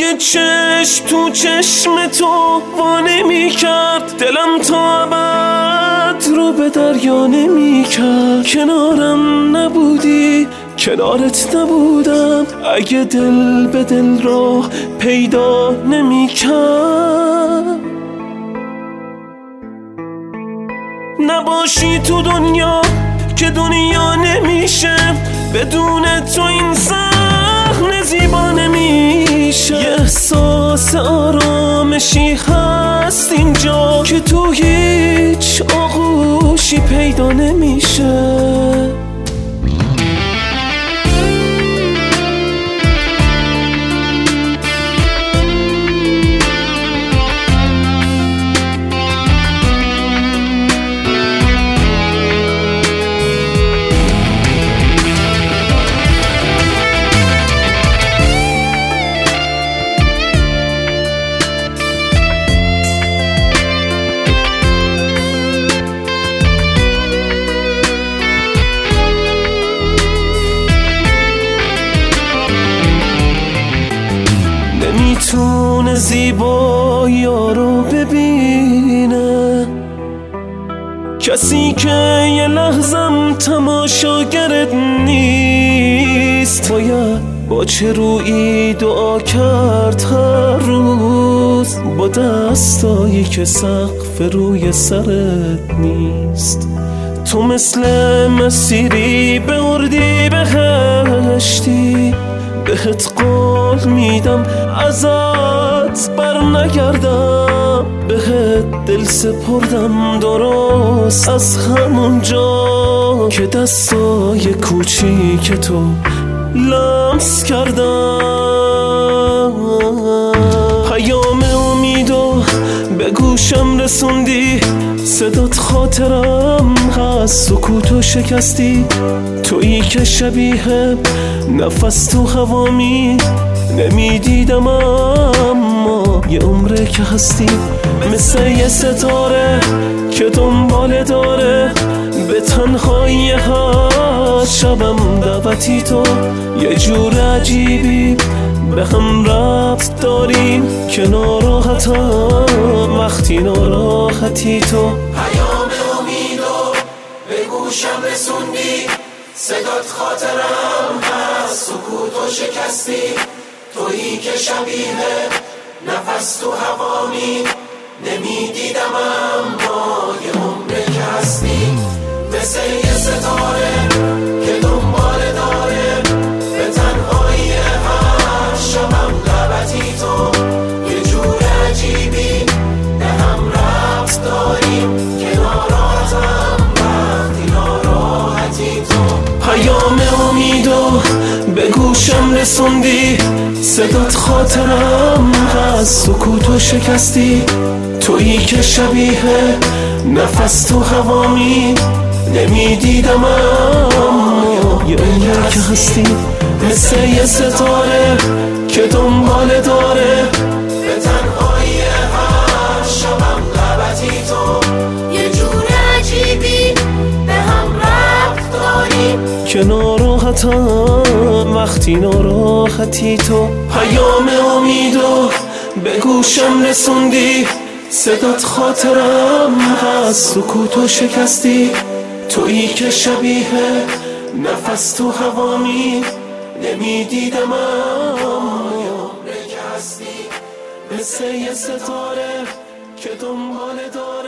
اگه چشم تو چشم تو وانه می کرد، دلم تا ابد رو به دریا نمی کرد. کنارم نبودی کنارت نبودم، اگه دل به دل راه پیدا نمی کرد. نباشی تو دنیا که دنیا نمیشه، بدون تو این صحنه زیبا نمیشه. یه احساس آرامشی هست اینجا که تو هیچ آغوشی پیدا نمیشه. نمیتونه زیبایی رو ببینه کسی که یه لحظم تماشاگرت نیست. باید با چه رویی دعا کرد هر روز، با دستایی که سقف روی سرت نیست. تو مثل مسیری به اردی بهشتی، بهت قول میدم ازت بر نگردم. بهت دل سپردم درست از همونجا که دستای کوچیک تو لمس کردم. پیام امیدو به گوشم رسوندی، صدات خاطرم هست، سکوتو شکستی. تویی که شبیه نفس تو هوامی نمیدیدم، اما یه عمره که هستی. مثل یه ستاره که دنباله داره به تنهایی هر شبم دعوتی تو. یه جور عجیبی به هم ربط داریم که ناراحتم وقتی ناراحتی تو. پیام امیدو به گوشم رسوندی، صدات خاطرم هست، سکوتو شکستی. تویی که شبیه نفس تو هوامی نمیدیدم، اما یه عمره که هستی. مثل یه ستاره که دنباله داره به تنهایی هر شبم لبتی تو. یه جور عجیبی به هم ربط داریم که ناراحتم وقتی ناراحتی تو. پیام امیدو به گوشم رسوندی، صدات خاطرم هست، سکوتو شکستی. تویی که شبیه نفس تو هوامی نمیدیدم، اما یه عمره که هستی. مثل یه ستاره که دنباله داره به تنهایی هر شبم لبتی تو. یه جور عجیبی به هم ربط داریم که ناراحتم وقتی ناراحتی تو. پیام امیدو به گوشم رسوندی، صدات خاطرم هست، سکوتو شکستی. تویی که شبیه نفس تو هوامی نمیدیدم، اما یه عمره که هستی. مثل یه ستاره که دنباله داره